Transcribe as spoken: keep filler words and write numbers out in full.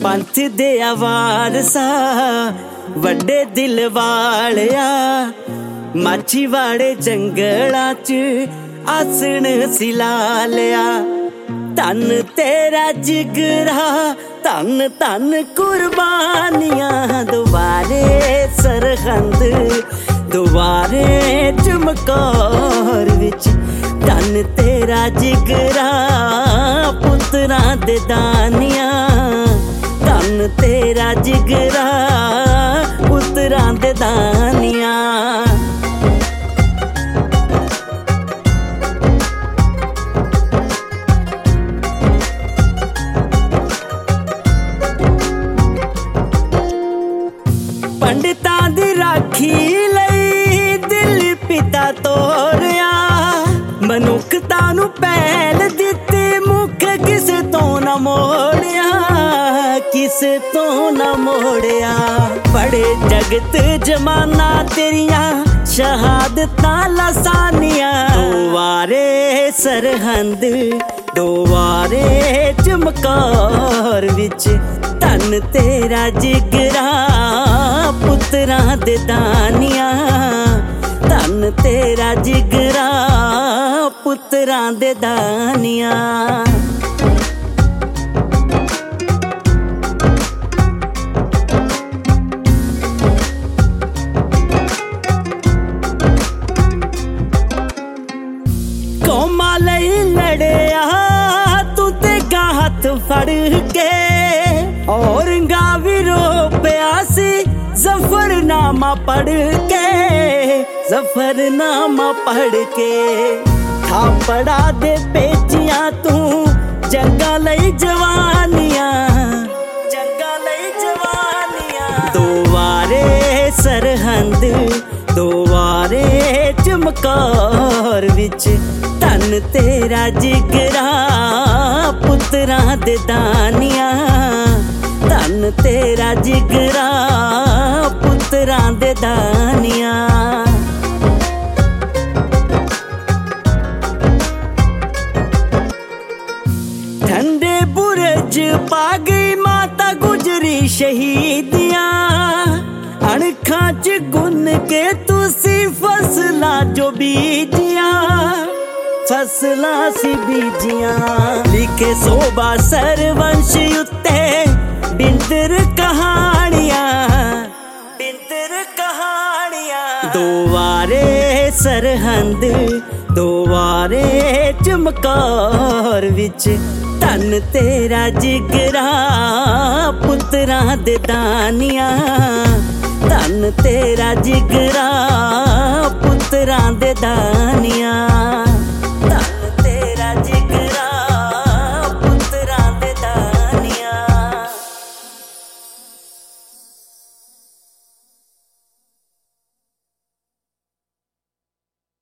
पंथ दे वारसा वड्डे दिल वालिया माछीवाड़े जंगलां च आसण सिला लिया। धन तेरा जिगरा धन धन कुर्बानियां दुबारे सरहंद दुबारे चमकौर विच धन तेरा जिगरा पुत्तरां दे दानियां धन तेरा जिगरा पुत्तरां दे दानियां। पंडितां दी राखी लई दिल पिता तोरिया मनुखता नू पहल दित्ती मुख किस तो न मोड़िया किस तो न मोड़िया। बड़े जगत जमाना तेरिया शहादतां लसानिया दुआरे सरहंद दुआरे चमकौर विच धन तेरा जिगरा पुत्तरां दे दानियां धन तेरा जिगरा पुत्तरां दे दानियां। कौमां लई लड़िया तू ते हथ फड़ के औरंगा भी रो पिया सी जफरनामा पढ़ के जफरनामा पढ़ के थापड़ा दे पेचियां तू जंगा लई जवानियां जंगा लई जवानियां। दुआरे सरहंद दुआरे चमकौर विच धन तेरा जिगरा पुत्तरां दे दानियां धन तेरा जिगरा पुत्तरां दे दानियां। ठंडे बुरज पा गई माता गुजरी शहीदियां अणखां च गुन के तुसी फसलां जो बीजियां फसलां सी बीजियां। लिखे सोबा सरवंश उत्ते बिंदर कहानियां बिंदर कहानियां। दुआरे सरहंद दुआरे चमकौर विच धन तेरा जिगरा पुत्तरां दे दानियां धन तेरा जिगरा पुत्तरां दे दानियां।